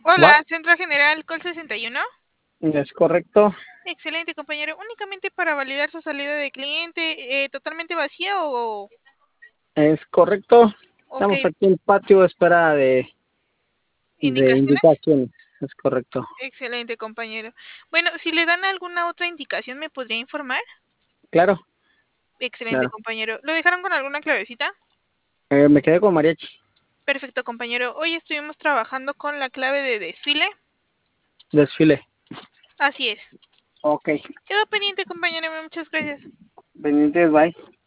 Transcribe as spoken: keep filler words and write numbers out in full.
Hola, ¿Va? Centro General Col sesenta y uno. Es correcto. Excelente, compañero. Únicamente para validar su salida de cliente, eh, ¿totalmente vacía o...? Es correcto. Ok, Estamos aquí en patio de espera de, de indicaciones. indicaciones. Es correcto. Excelente, compañero. Bueno, si le dan alguna otra indicación, ¿me podría informar? Claro, Excelente, claro. compañero. ¿Lo dejaron con alguna clavecita? Eh, me quedé con mariachi. Perfecto, compañero. Hoy estuvimos trabajando con la clave de desfile. Desfile. Así es. Ok. Quedó pendiente, compañero. Muchas gracias. Pendientes, bye.